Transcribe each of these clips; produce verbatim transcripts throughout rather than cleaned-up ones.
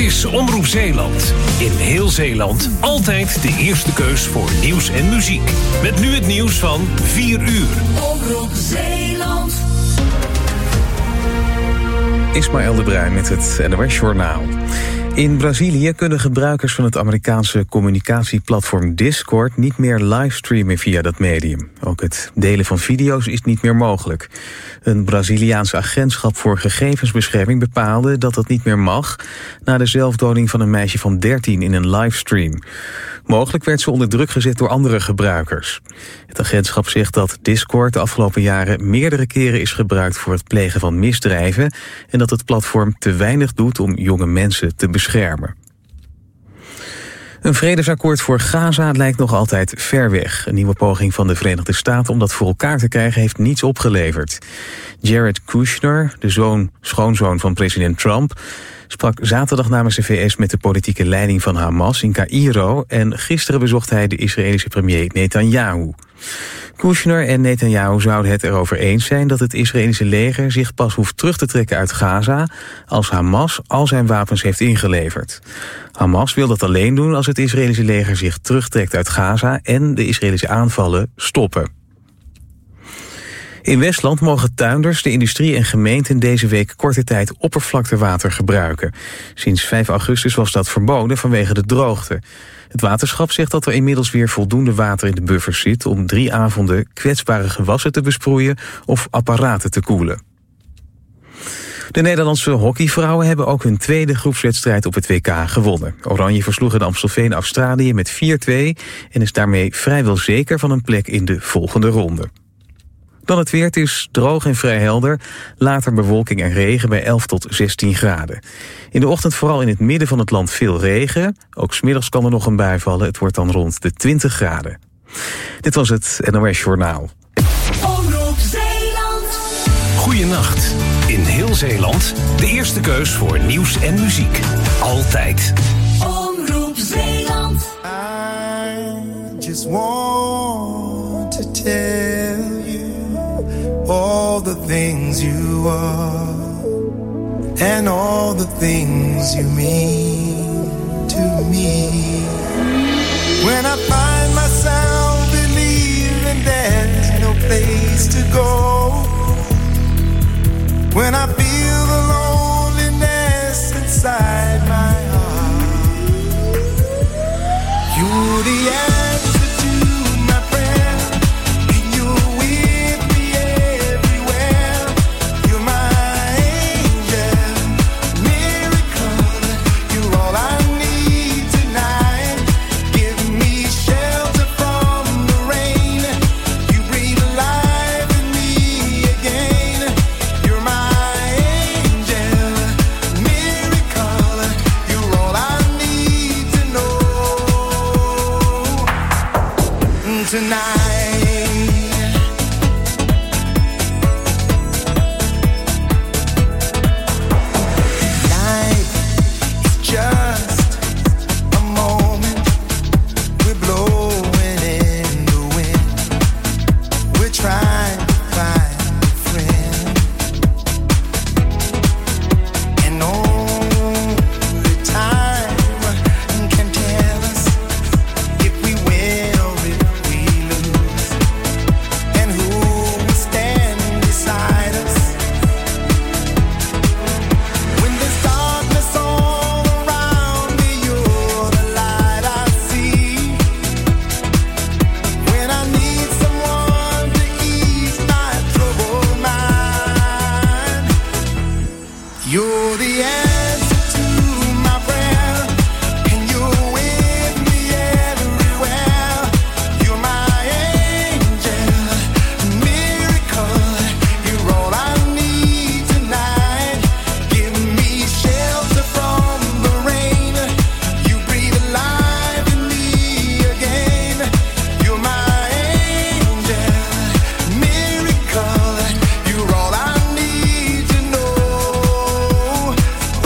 is Omroep Zeeland. In heel Zeeland altijd de eerste keus voor nieuws en muziek. Met nu het nieuws van vier uur. Omroep Zeeland. Ismaël de Bruin met het N O S-journaal. In Brazilië kunnen gebruikers van het Amerikaanse communicatieplatform Discord niet meer livestreamen via dat medium. Ook het delen van video's is niet meer mogelijk. Een Braziliaans agentschap voor gegevensbescherming bepaalde dat dat niet meer mag na de zelfdoding van een meisje van dertien in een livestream. Mogelijk werd ze onder druk gezet door andere gebruikers. Het agentschap zegt dat Discord de afgelopen jaren meerdere keren is gebruikt voor het plegen van misdrijven en dat het platform te weinig doet om jonge mensen te beschermen. Een vredesakkoord voor Gaza lijkt nog altijd ver weg. Een nieuwe poging van de Verenigde Staten om dat voor elkaar te krijgen heeft niets opgeleverd. Jared Kushner, de zoon, schoonzoon van president Trump, sprak zaterdag namens de V S met de politieke leiding van Hamas in Caïro en gisteren bezocht hij de Israëlische premier Netanyahu. Kushner en Netanyahu zouden het erover eens zijn dat het Israëlische leger zich pas hoeft terug te trekken uit Gaza als Hamas al zijn wapens heeft ingeleverd. Hamas wil dat alleen doen als het Israëlische leger zich terugtrekt uit Gaza en de Israëlische aanvallen stoppen. In Westland mogen tuinders, de industrie en gemeenten deze week korte tijd oppervlaktewater gebruiken. Sinds vijf augustus was dat verboden vanwege de droogte. Het waterschap zegt dat er inmiddels weer voldoende water in de buffers zit om drie avonden kwetsbare gewassen te besproeien of apparaten te koelen. De Nederlandse hockeyvrouwen hebben ook hun tweede groepswedstrijd op het W K gewonnen. Oranje versloeg in Amstelveen Australië met vier twee en is daarmee vrijwel zeker van een plek in de volgende ronde. Dan het weer, het is droog en vrij helder. Later bewolking en regen bij elf tot zestien graden. In de ochtend vooral in het midden van het land veel regen. Ook 's middags kan er nog een bui vallen. Het wordt dan rond de twintig graden. Dit was het N O S-journaal. Omroep Zeeland. Goeienacht. In heel Zeeland de eerste keus voor nieuws en muziek. Altijd. Omroep Zeeland. I just want to tell you all the things you are and all the things you mean to me. When I find myself believing there's no place to go, when I feel the loneliness inside my heart, you're the answer to my prayer, and you're with me everywhere. You're my angel, miracle. You're all I need tonight. Give me shelter from the rain. You breathe life in me again. You're my angel, miracle. You're all I need to know tonight. Life is just a moment. We're blowing in the wind. We're trying to find a friend. And only time can tell us if we win or if we lose, and who will stand beside us when there's darkness all around me. You're the light I see when I need someone to ease my troubled mind. You're the answer to my prayer, and you're with me everywhere. You're my angel, miracle. You're all I need tonight. Give me shelter from the rain. You breathe life in me again. You're my angel, miracle. You're all I need to know.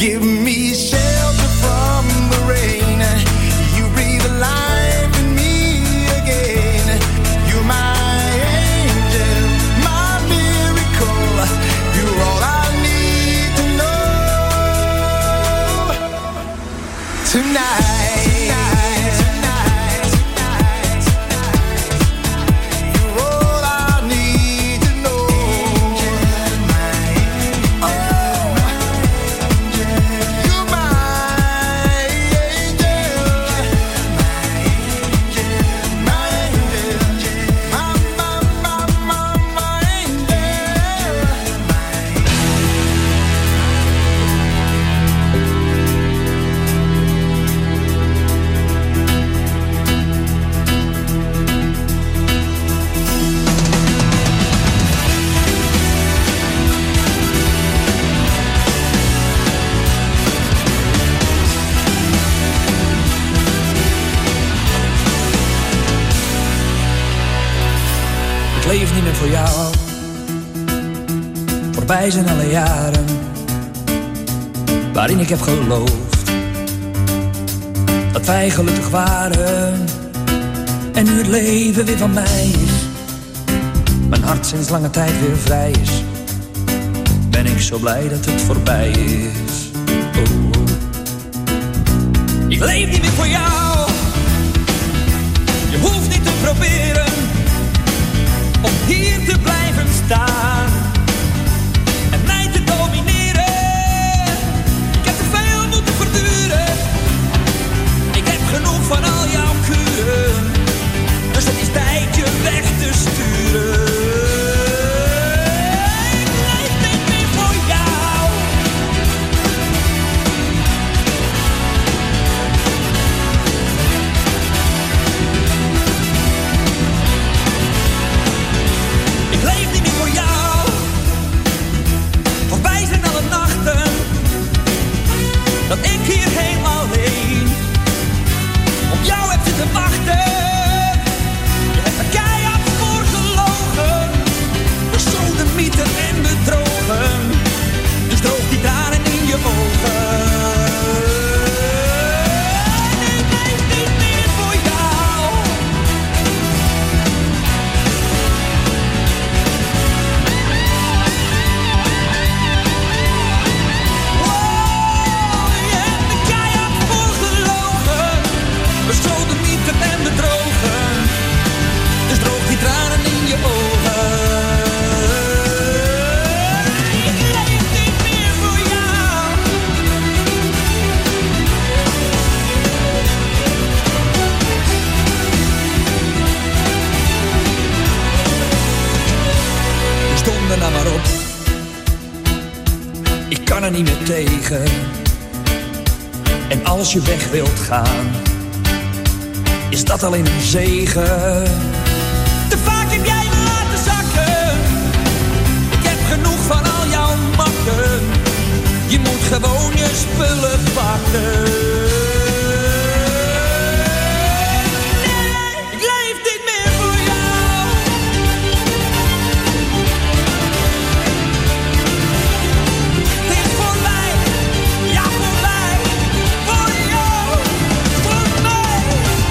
give me shelter from the rain. You breathe life in me again. You're my angel, my miracle. You're all I need to know tonight. Leef niet meer voor jou. Voorbij zijn alle jaren waarin ik heb geloofd dat wij gelukkig waren. En nu het leven weer van mij is, mijn hart sinds lange tijd weer vrij is, ben ik zo blij dat het voorbij is. Oh, oh. Ik leef niet meer voor jou. Je hoeft niet te proberen om hier te blijven staan en mij te domineren. Ik heb te veel moeten verduren. Ik heb genoeg van al jouw kuren, dus het is tijd je weg te sturen. Ik leef niet meer voor jou. Ik leef niet meer voor jou. Voorbij zijn alle nachten dat ik hier helemaal heen op jou heb zitten wachten. Je hebt er keihard voor gelogen, besodemieten en bedrogen. Dus droog die tranen in je ogen. Ik leef niet meer voor jou. Besodemieten en bedrogen, dus droog die tranen in je ogen. Ik leef niet meer voor jou. Dus donder nou maar op, ik kan er niet meer tegen. En als je weg wilt gaan, is dat alleen een zegen. Te vaak heb jij me laten zakken. Ik heb genoeg van al jouw makken. Je moet gewoon je spullen pakken. Nee, ik leef niet meer voor jou. Het is voorbij, ja voorbij. Voor jou, voor mij.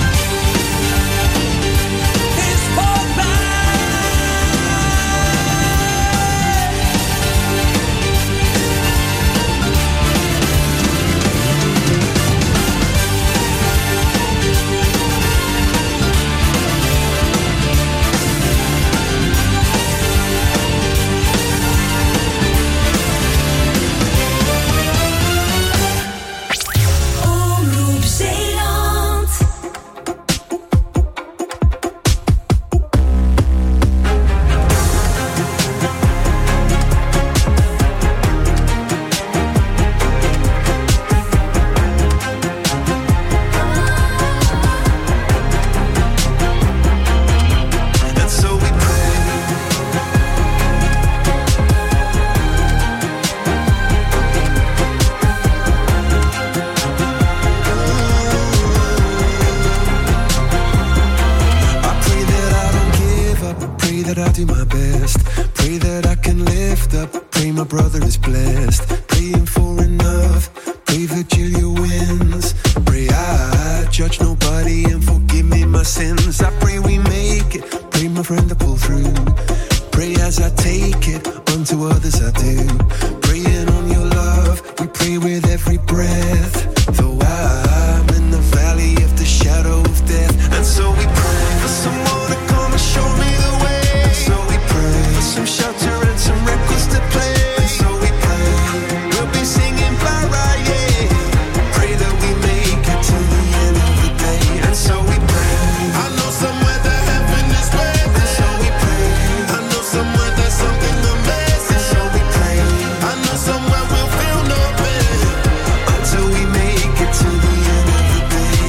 Is voorbij. Omroep Zeeland. And so we pray. I pray that I don't give up. I pray that I do my best. Pray that I can lift up. Pray my brother is blessed. Praying for enough. breath. Though I'm in the valley of the shadow of death. And so we pray for someone to come and show me the way. And so we pray for some shelter and some records to play. And so we pray we'll be singing Barra, yeah. Pray that we make it to the end of the day. And so we pray. I know somewhere that heaven is waiting. And so we pray. I know somewhere there's something amazing. So we pray. I know somewhere we'll feel no pain until we make it to the end of the day.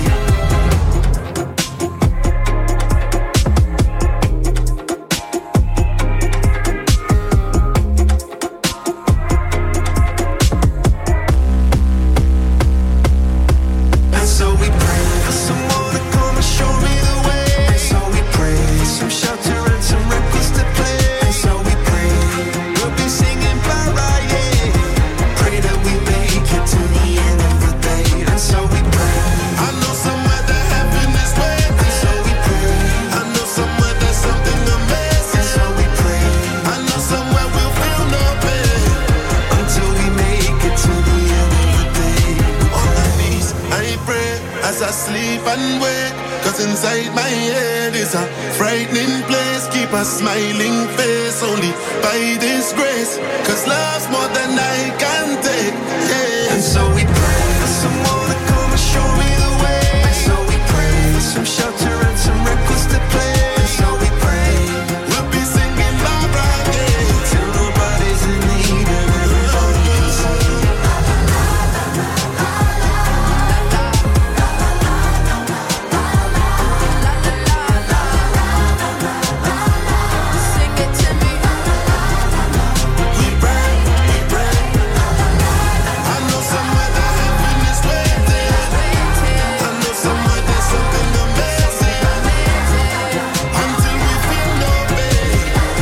And so we pray for someone to come and show me the way. And so we pray some shelter and some records to play. And so we pray we'll be singing Barra, yeah. Pray that we make it to the end of the day. And so we pray. I know somewhere that heaven is waiting. And so we pray. I know somewhere there's something amazing. And so we pray. I know somewhere we'll feel no pain until we make it to the end of the day. On my knees, I pray as I sleep and wake. Cause inside my head is a frightening place. Keep a smiling face only by this grace. Cause love's more than I can take, yeah. And so we pray for someone to come and show me the way. And so we pray for some shelter and some records to play. And so we pray we'll be singing Barbara, yeah. Till nobody's in need and everybody can sing. Sing it to me. We pray, we pray. I know somewhere that heaven is waiting. I know somewhere there's something amazing until we feel no pain.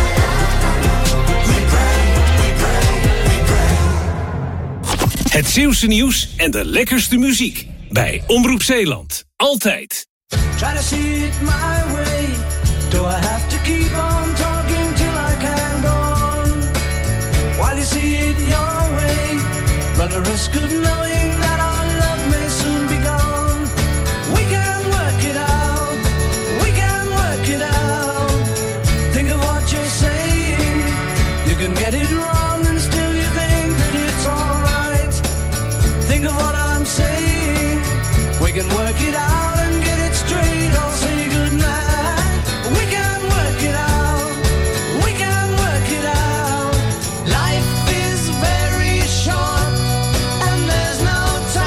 We pray, we pray, we pray. Het Zeeuwse nieuws en de lekkerste muziek bij Omroep Zeeland. Altijd. Try to see it my way. Do I have to keep on talking till I can go on? While you see it your way, run the risk of knowing that our love may soon be gone. We can work it out. We can work it out. Think of what you're saying. You can get it wrong and still you think that it's alright. Think of what I'm saying. We can work it out and get it straight. I'll say goodnight. We can work it out. We can work it out. Life is very short and there's no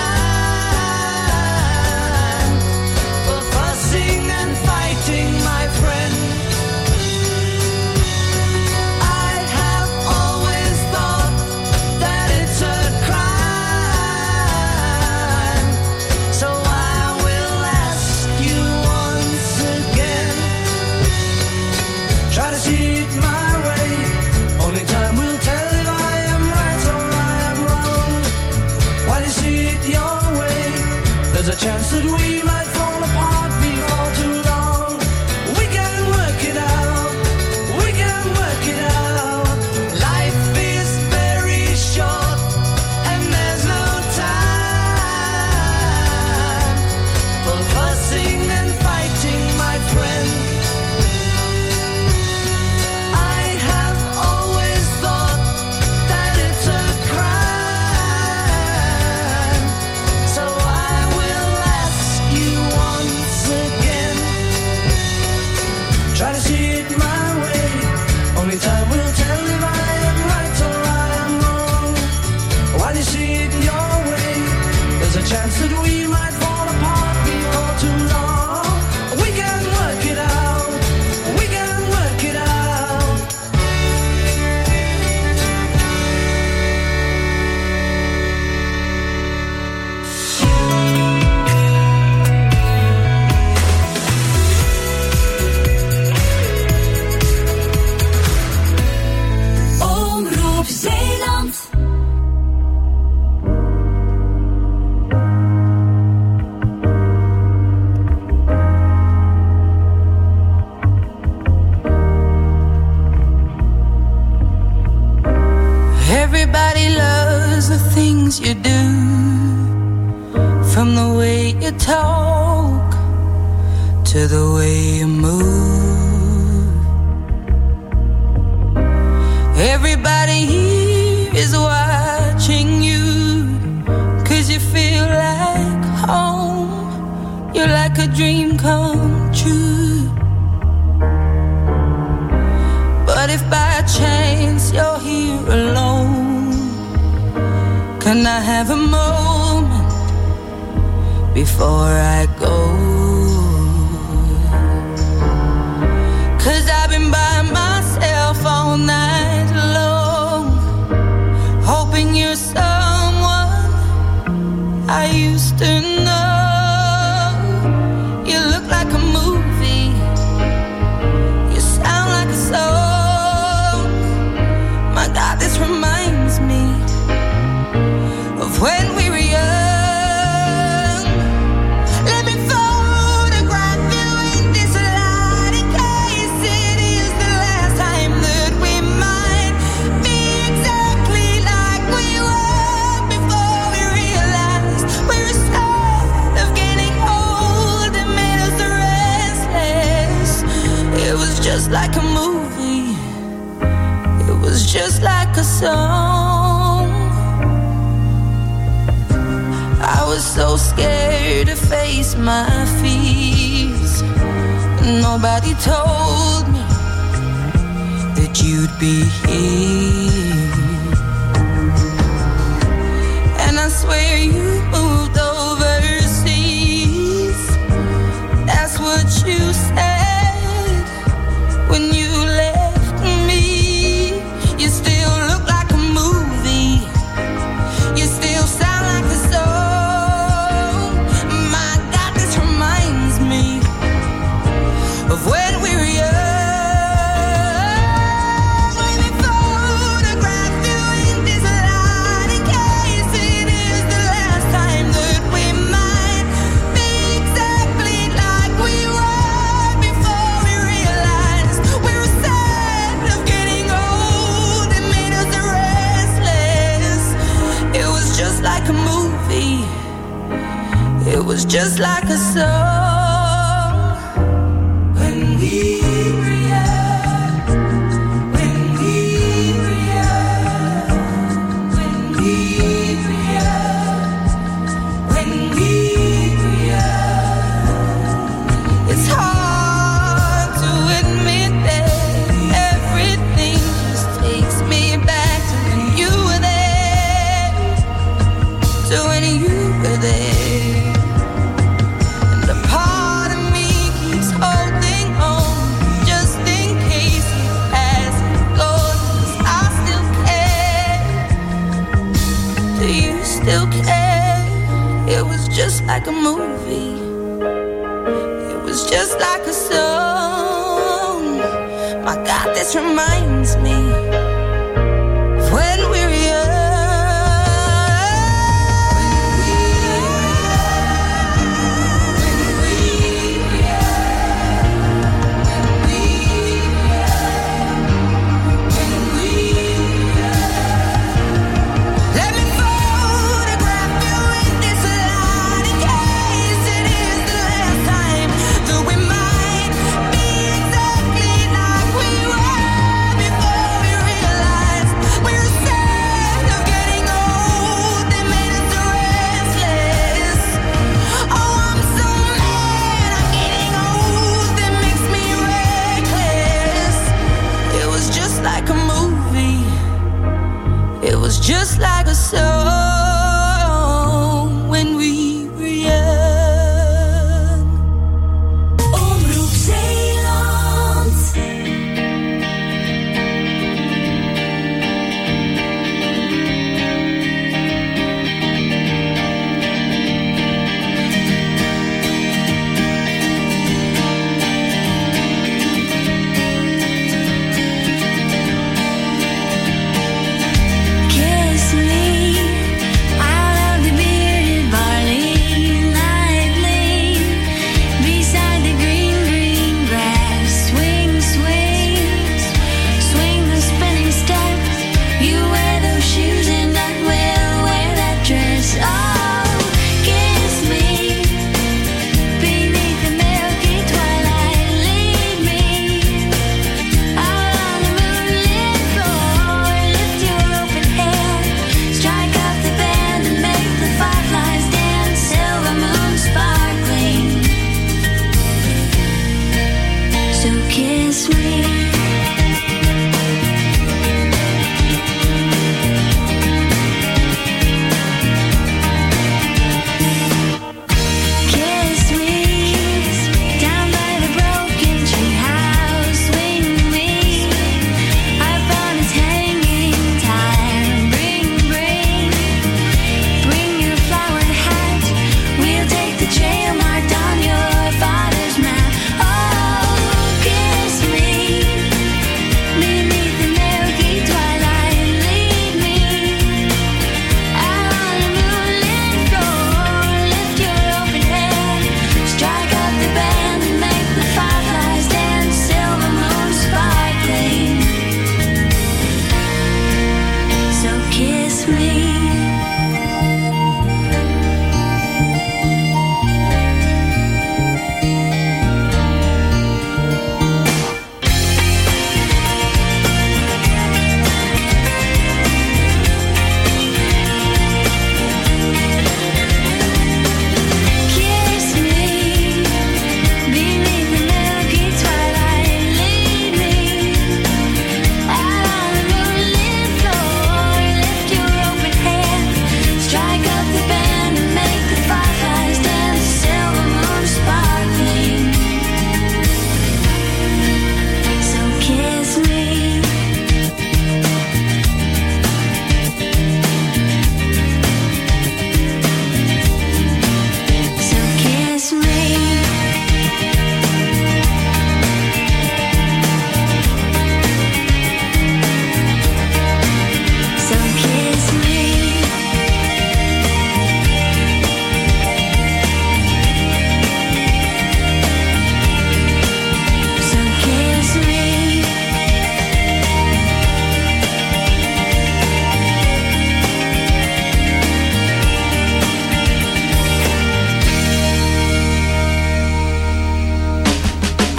time for fussing and fighting, my friend. I have always thought that it's a crime. So I will ask you once again. Try to see it my way. Only time will tell if I am right or I am wrong. While you see it your way, there's a chance that we might fall apart before too long. We can work it out. We can work it out. Life is very short and there's no time for fussing and fighting, my friend. I have always thought that it's a crime. So I will ask you once again. Try to see it my way. Only time will tell if I am right or I am wrong. While you see it your way, there's a chance that we might fall apart before too long. We can work it out. We can work it out. Omroep Zeeland. From the way you talk to the way you move, everybody here is watching you, 'cause you feel like home. You're like a dream come true. But if by chance you're here alone, can I have a moment before I go? 'Cause I've been by myself all night long, hoping you're someone I used to know. You look like a movie, you sound like a song. My God, this reminds me of when we were young. Let me photograph you in this light, in case it is the last time that we might be exactly like we were before we realized we were scared of getting old. It made us restless. It was just like a movie, it was just like a song. I was so scared to face my fears. Nobody told me that you'd be here. And I swear you moved overseas. That's what you said when you left me. You still look like a movie, you still sound like a song. My God, this reminds me of when we were young. Let me photograph you in this light, in case it is the last time that we might be exactly like we were before we realized we were sad of getting old. It made us restless. It was just like a movie, it was just like a song. When we were young, when we were young, when we were young, when we were young. It's hard to admit that everything just takes me back to when you were there, to when you were there. And a part of me keeps holding on, just in case it hasn't gone. 'Cause I still care. Do you still care? It was just like a movie, it was just like a song. My God, this reminds me of when we were young. Let me photograph you in this light, in case it is the last time that we might be exactly like we were before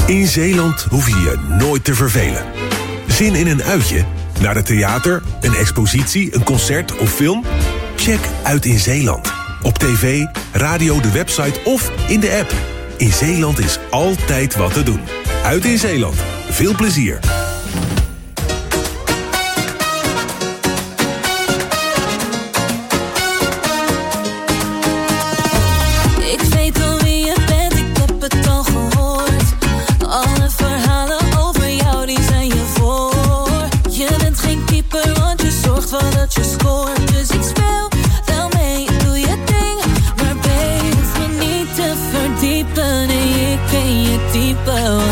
In Zeeland hoef je je nooit te vervelen. Zin in een uitje? Naar het theater, een expositie, een concert of film? Check Uit in Zeeland. Op tv, radio, de website of in de app. In Zeeland is altijd wat te doen. Uit in Zeeland. Veel plezier. Ik weet al wie je bent, ik heb het al gehoord. Alle verhalen over jou, die zijn je voor. Je bent geen keeper, want je zorgt wel dat je scoort. Dus ik speel wel mee, doe je ding. Maar babe, hoef me niet te verdiepen. Nee, ik ken je type al.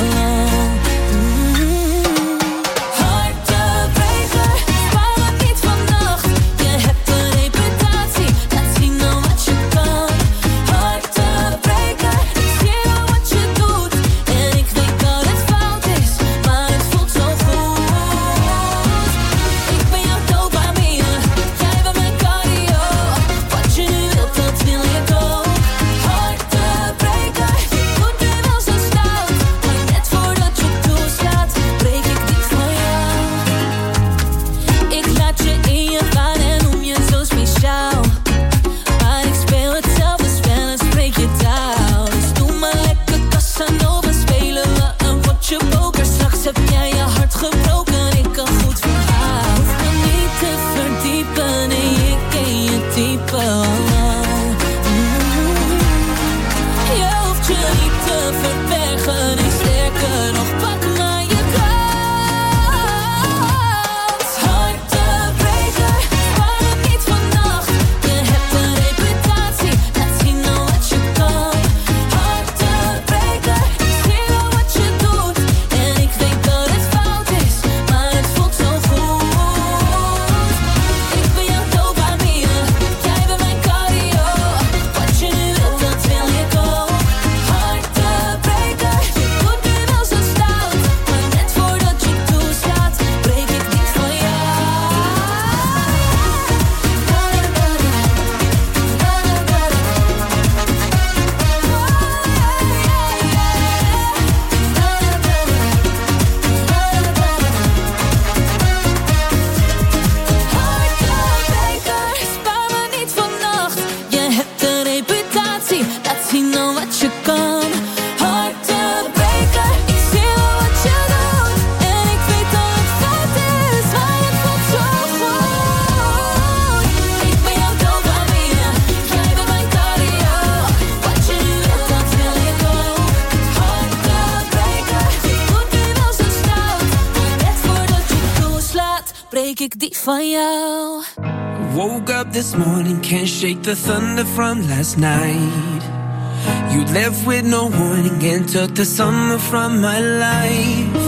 Ik die van jou. Woke up this morning, can't shake the thunder from last night. You left with no warning and took the summer from my life.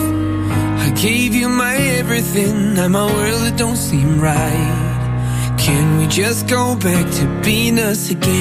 I gave you my everything, now my world it don't seem right. Can we just go back to being us again?